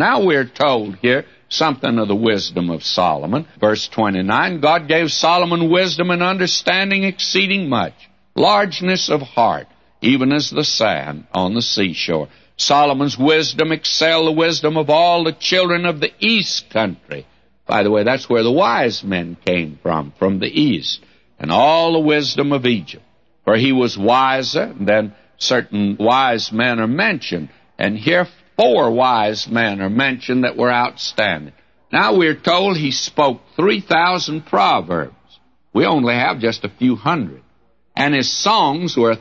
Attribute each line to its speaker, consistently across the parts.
Speaker 1: Now we're told here something of the wisdom of Solomon. Verse 29, God gave Solomon wisdom and understanding exceeding much, largeness of heart, even as the sand on the seashore. Solomon's wisdom excelled the wisdom of all the children of the east country. By the way, that's where the wise men came from the east, and all the wisdom of Egypt. For he was wiser, and then certain wise men are mentioned, and here 4 wise men are mentioned that were outstanding. Now we're told he spoke 3,000 proverbs. We only have just a few hundred. And his songs were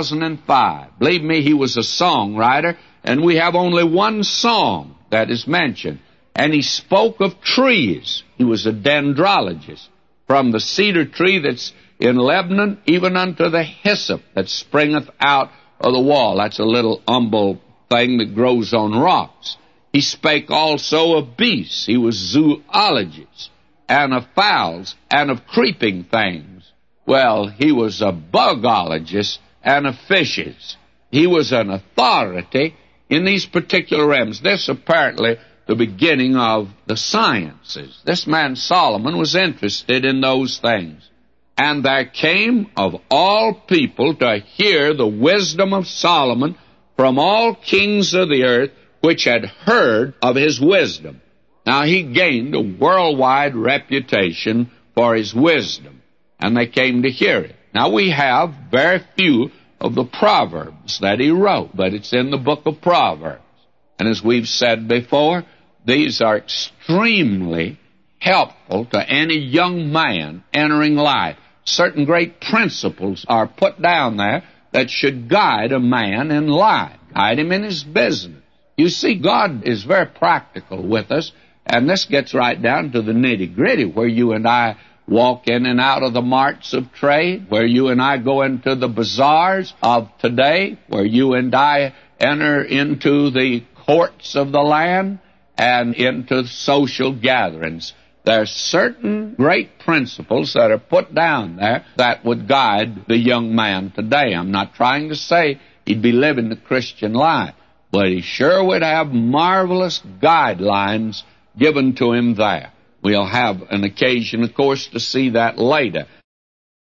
Speaker 1: 1,005. Believe me, he was a songwriter, and we have only one song that is mentioned. And he spoke of trees. He was a dendrologist, from the cedar tree that's in Lebanon, even unto the hyssop that springeth out of the wall. That's a little humble thing that grows on rocks. He spake also of beasts. He was zoologist, and of fowls, and of creeping things. Well, he was a bugologist and of fishes. He was an authority in these particular realms. This apparently the beginning of the sciences. This man Solomon was interested in those things. And there came of all people to hear the wisdom of Solomon from all kings of the earth, which had heard of his wisdom. Now he gained a worldwide reputation for his wisdom, and they came to hear it. Now we have very few of the Proverbs that he wrote, but it's in the book of Proverbs. And as we've said before, these are extremely helpful to any young man entering life. Certain great principles are put down there that should guide a man in life, guide him in his business. You see, God is very practical with us, and this gets right down to the nitty-gritty, where you and I walk in and out of the marts of trade, where you and I go into the bazaars of today, where you and I enter into the courts of the land and into social gatherings. There are certain great principles that are put down there that would guide the young man today. I'm not trying to say he'd be living the Christian life, but he sure would have marvelous guidelines given to him there. We'll have an occasion, of course, to see that later.